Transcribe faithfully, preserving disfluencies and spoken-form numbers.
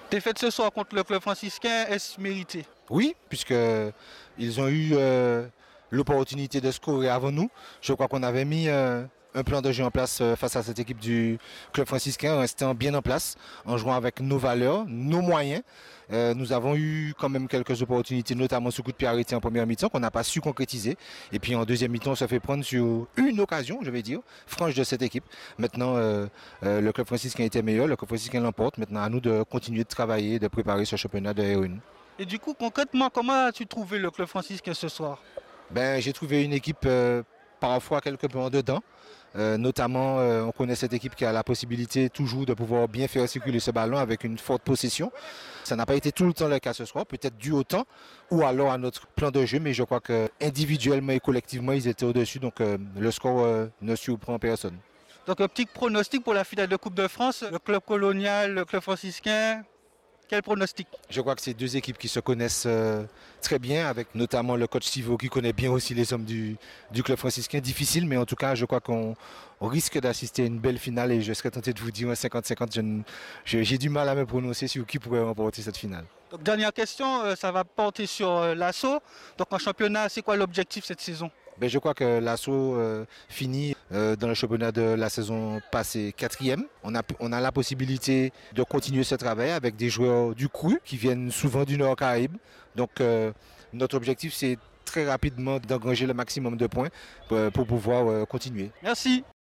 Défaite ce soir contre le club franciscain, est-ce mérité? Oui, puisqu'ils ont eu euh, l'opportunité de scorer avant nous. Je crois qu'on avait mis euh, un plan de jeu en place euh, face à cette équipe du club franciscain, en restant bien en place, en jouant avec nos valeurs, nos moyens. Euh, nous avons eu quand même quelques opportunités, notamment ce coup de pied arrêté en première mi-temps, qu'on n'a pas su concrétiser. Et puis en deuxième mi-temps, on se fait prendre sur une occasion, je vais dire, franche de cette équipe. Maintenant, euh, euh, le club franciscain était meilleur, le club franciscain l'emporte. Maintenant, à nous de continuer de travailler, de préparer ce championnat de R un. Et du coup, concrètement, comment as-tu trouvé le club franciscain ce soir? Ben, j'ai trouvé une équipe euh, parfois quelque peu en dedans. Euh, notamment, euh, on connaît cette équipe qui a la possibilité toujours de pouvoir bien faire circuler ce ballon avec une forte possession. Ça n'a pas été tout le temps le cas ce soir, peut-être dû au temps ou alors à notre plan de jeu, mais je crois que individuellement et collectivement, ils étaient au-dessus, donc euh, le score euh, ne surprend personne. Donc, un petit pronostic pour la finale de Coupe de France, le club colonial, le club franciscain. Quel pronostic? Je crois que c'est deux équipes qui se connaissent euh, très bien, avec notamment le coach Sivo qui connaît bien aussi les hommes du, du club franciscain. Difficile, mais en tout cas, je crois qu'on on risque d'assister à une belle finale et je serais tenté de vous dire un cinquante cinquante. Je ne- je- J'ai du mal à me prononcer sur qui pourrait remporter cette finale. Donc, dernière question, euh, ça va porter sur euh, l'assaut. Donc, en championnat, c'est quoi l'objectif cette saison? Ben, je crois que l'assaut euh, finit euh, dans le championnat de la saison passée quatrième. On a, on a la possibilité de continuer ce travail avec des joueurs du cru qui viennent souvent du Nord Caraïbe. Donc euh, notre objectif c'est très rapidement d'engranger le maximum de points pour, pour pouvoir euh, continuer. Merci.